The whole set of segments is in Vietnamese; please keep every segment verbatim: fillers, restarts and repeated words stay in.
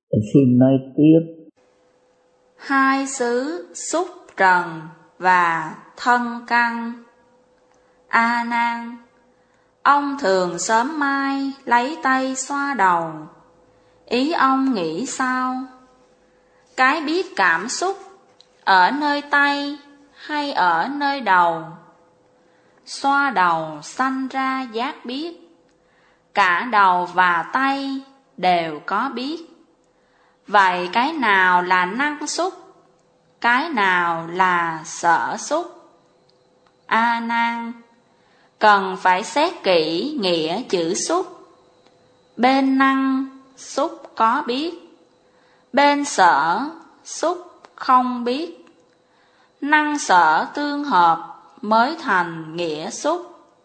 Xin nói tiếp. Hai xứ xúc trần và thân căn. A Nan, ông thường sớm mai lấy tay xoa đầu, ý ông nghĩ sao? Cái biết cảm xúc ở nơi tay hay ở nơi đầu? Xoa đầu sanh ra giác biết, cả đầu và tay đều có biết. Vậy cái nào là năng xúc, cái nào là sở xúc? A Nan, cần phải xét kỹ nghĩa chữ xúc. Bên năng xúc có biết, bên sở xúc không biết. Năng sở tương hợp mới thành nghĩa xúc.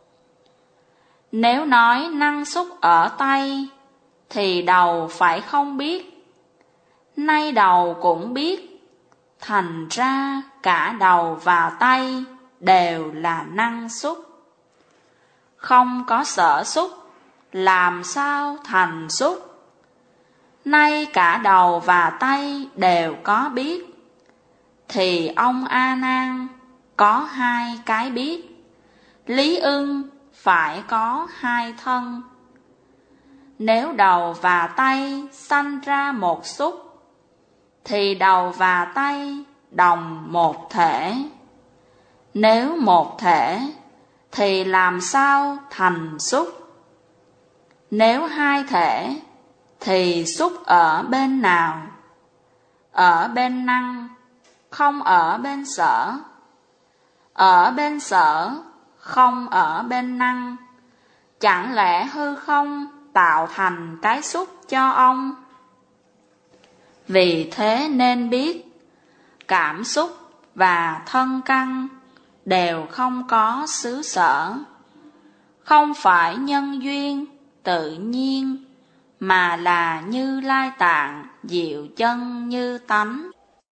Nếu nói năng xúc ở tay thì đầu phải không biết, nay đầu cũng biết, thành ra cả đầu và tay đều là năng xúc. Không có sở xúc, làm sao thành xúc? Nay cả đầu và tay đều có biết, thì ông A Nan có hai cái biết. Lý ưng phải có hai thân. Nếu đầu và tay sanh ra một xúc, thì đầu và tay đồng một thể. Nếu một thể thì làm sao thành xúc? Nếu hai thể thì xúc ở bên nào? Ở bên năng, không ở bên sở. Ở bên sở, không ở bên năng. Chẳng lẽ hư không tạo thành cái xúc cho ông? Vì thế nên biết, cảm xúc và thân căn đều không có xứ sở, không phải nhân duyên tự nhiên, mà là Như Lai Tạng diệu chân như tánh.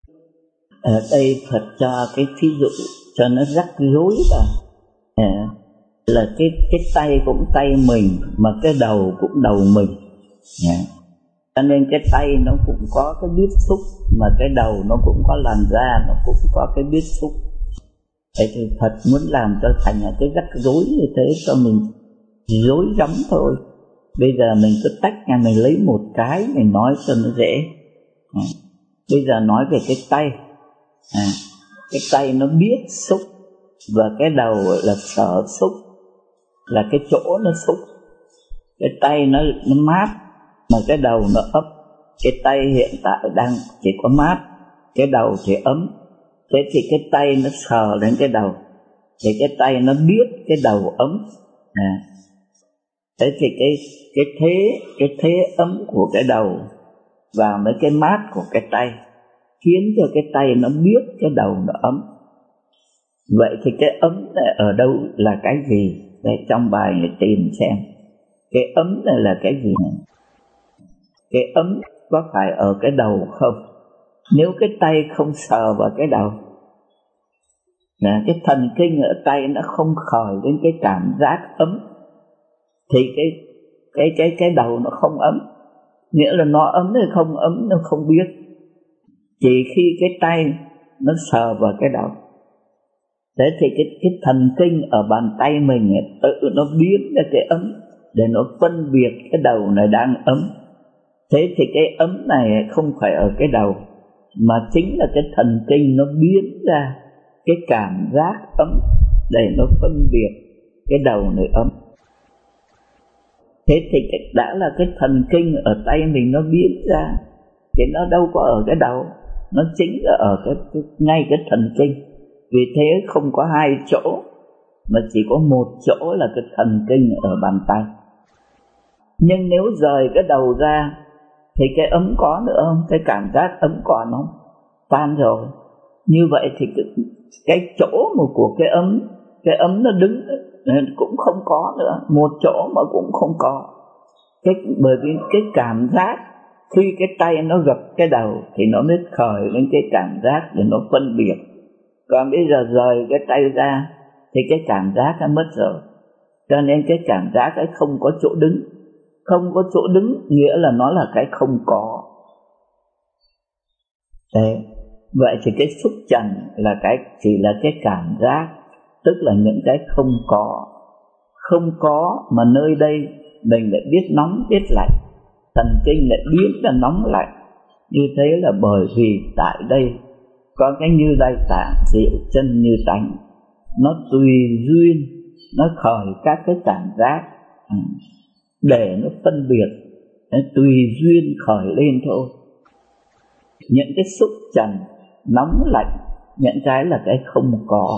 Ở đây Phật cho cái thí dụ cho nó rắc rối vào. À, là cái cái tay cũng tay mình, mà cái đầu cũng đầu mình. À, cho nên cái tay nó cũng có cái biết xúc, mà cái đầu nó cũng có làn da, nó cũng có cái biết xúc. Thế thì Phật muốn làm cho thành cái rắc rối như thế cho mình rối rắm thôi. Bây giờ mình cứ tách ra, mình lấy một cái mình nói cho nó dễ. À, bây giờ nói về cái tay. À, cái tay nó biết xúc, và cái đầu là sở xúc, là cái chỗ nó xúc. Cái tay nó, nó mát, mà cái đầu nó ấm. Cái tay hiện tại đang chỉ có mát, cái đầu thì ấm. Thế thì cái tay nó sờ lên cái đầu, thì cái tay nó biết cái đầu ấm. À, thế thì cái cái thế cái thế ấm của cái đầu vào với cái mát của cái tay khiến cho cái tay nó biết cái đầu nó ấm. Vậy thì cái ấm này ở đâu là cái gì? Đây trong bài này tìm xem cái ấm này là cái gì này. Cái ấm có phải ở cái đầu không? Nếu cái tay không sờ vào cái đầu, là cái thần kinh ở tay nó không khởi đến cái cảm giác ấm, thì cái cái cái cái đầu nó không ấm. Nghĩa là nó ấm hay không ấm nó không biết. Chỉ khi cái tay nó sờ vào cái đầu, thế thì cái cái thần kinh ở bàn tay mình ấy, tự nó biến ra cái ấm để nó phân biệt cái đầu này đang ấm. Thế thì cái ấm này không phải ở cái đầu, mà chính là cái thần kinh nó biến ra cái cảm giác ấm để nó phân biệt cái đầu này ấm. Thế thì đã là cái thần kinh ở tay mình nó biến ra, thì nó đâu có ở cái đầu, nó chính là ở cái, cái ngay cái thần kinh. Vì thế không có hai chỗ, mà chỉ có một chỗ là cái thần kinh ở bàn tay. Nhưng nếu rời cái đầu ra thì cái ấm có nữa không? Cái cảm giác ấm còn không? Tan rồi. Như vậy thì cái, cái chỗ mà của cái ấm, cái ấm nó đứng cũng không có nữa, một chỗ mà cũng không có. Cái, bởi vì cái cảm giác khi cái tay nó gặp cái đầu thì nó mới khởi lên cái cảm giác để nó phân biệt. Còn bây giờ rời cái tay ra thì cái cảm giác nó mất rồi. Cho nên cái cảm giác ấy không có chỗ đứng. Không có chỗ đứng nghĩa là nó là cái không có. Đấy. Vậy thì cái xúc trần là cái chỉ là cái cảm giác, tức là những cái không có. Không có mà nơi đây mình lại biết nóng biết lạnh, thần kinh lại biến ra nóng lạnh. Như thế là bởi vì tại đây có cái Như Lai Tạng diệu chân như tánh, nó tùy duyên nó khởi các cái cảm giác để nó phân biệt, nó tùy duyên khởi lên thôi. Những cái xúc trần nóng lạnh, những cái là cái không có,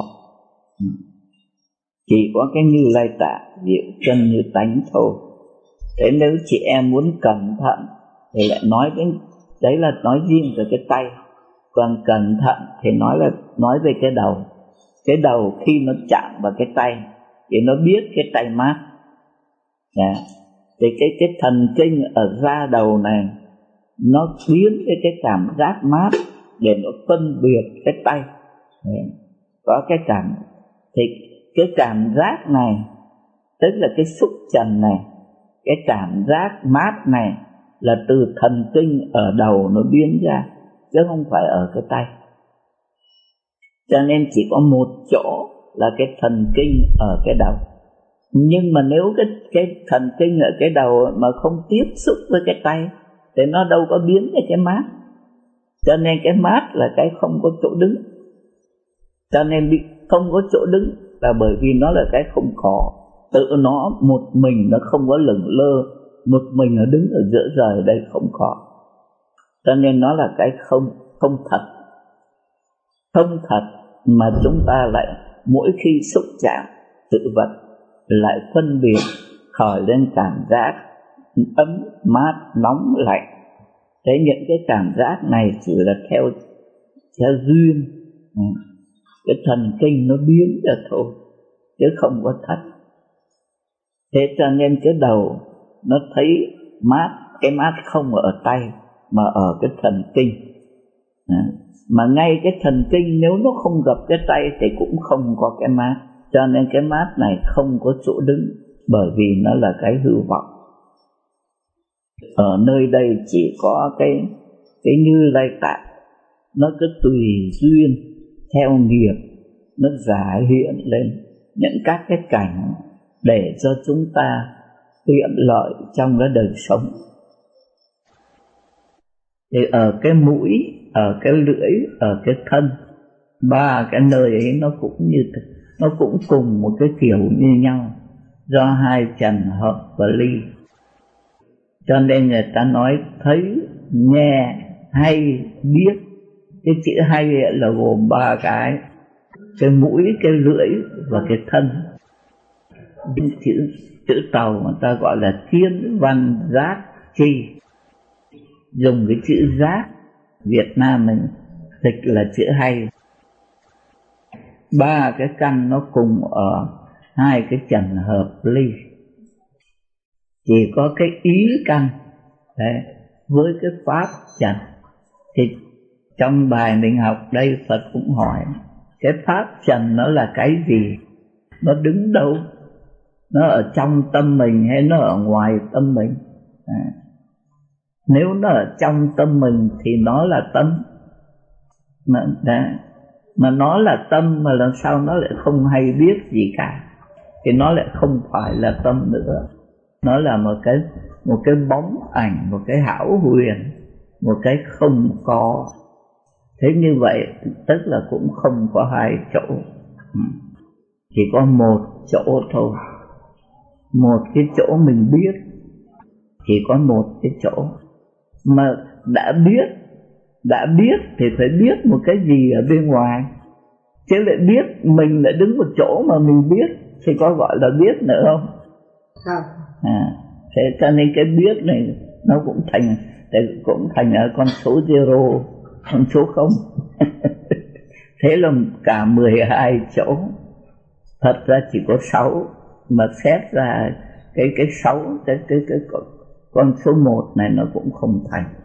chỉ có cái Như Lai Tạng diệu chân như tánh thôi. Thế nếu chị em muốn cẩn thận thì lại nói đến, đấy là nói riêng về cái tay. Còn cẩn thận thì nói là nói về cái đầu. Cái đầu khi nó chạm vào cái tay thì nó biết cái tay mát. Yeah. Thì cái, cái thần kinh ở da đầu này nó biến cái, cái cảm giác mát để nó phân biệt cái tay. Yeah. Có cái cảm, thì cái cảm giác này tức là cái xúc trần này, cái cảm giác mát này là từ thần kinh ở đầu nó biến ra, chứ không phải ở cái tay. Cho nên chỉ có một chỗ là cái thần kinh ở cái đầu. Nhưng mà nếu cái, cái thần kinh ở cái đầu mà không tiếp xúc với cái tay thì nó đâu có biến cái cái mát. Cho nên cái mát là cái không có chỗ đứng. Cho nên bị không có chỗ đứng là bởi vì nó là cái không có. Tự nó một mình nó không có lửng lơ, một mình nó đứng ở giữa trời đây không có. Cho nên nó là cái không, không thật. Không thật mà chúng ta lại mỗi khi xúc chạm sự vật lại phân biệt khởi lên cảm giác ấm, mát, nóng, lạnh. Thế những cái cảm giác này chỉ là theo, theo duyên. Cái thần kinh nó biến ra thôi, chứ không có thật. Thế cho nên cái đầu nó thấy mát, cái mát không ở tay mà ở cái thần kinh. À, mà ngay cái thần kinh nếu nó không gặp cái tay thì cũng không có cái mát. Cho nên cái mát này không có chỗ đứng, bởi vì nó là cái hư vọng. Ở nơi đây chỉ có cái, cái Như Lai Tạng, nó cứ tùy duyên theo nghiệp, nó giải hiện lên những các cái cảnh để cho chúng ta tiện lợi trong cái đời sống. Thì ở cái mũi, ở cái lưỡi, ở cái thân, ba cái nơi ấy nó cũng như nó cũng cùng một cái kiểu như nhau, do hai trần hợp và ly. Cho nên người ta nói thấy, nghe, hay, biết. Cái chữ hay là gồm ba cái: cái mũi, cái lưỡi và cái thân. Chữ, chữ Tàu người ta gọi là thiên văn giác chi. Dùng cái chữ giác, Việt Nam mình dịch là chữ hay. Ba cái căn nó cùng ở hai cái trần hợp ly. Chỉ có cái ý căn đấy, với cái pháp trần. Thì trong bài mình học đây Phật cũng hỏi cái pháp trần nó là cái gì, nó đứng đâu, nó ở trong tâm mình hay nó ở ngoài tâm mình. À, nếu nó ở trong tâm mình thì nó là tâm. Mà, đã, mà nó là tâm mà làm sao nó lại không hay biết gì cả, thì nó lại không phải là tâm nữa. Nó là một cái, một cái bóng ảnh, một cái hão huyền, một cái không có. Thế như vậy tức là cũng không có hai chỗ, chỉ có một chỗ thôi. Một cái chỗ mình biết, chỉ có một cái chỗ. Mà đã biết, đã biết thì phải biết một cái gì ở bên ngoài. Chứ lại biết mình lại đứng một chỗ mà mình biết thì có gọi là biết nữa không? Không. À, thế cho nên cái biết này nó cũng thành, cũng thành ở con số zero, con số không. Thế là cả mười hai chỗ. Thật ra chỉ có sáu, mà xét ra cái cái sáu, cái cái cái con số một này nó cũng không thành.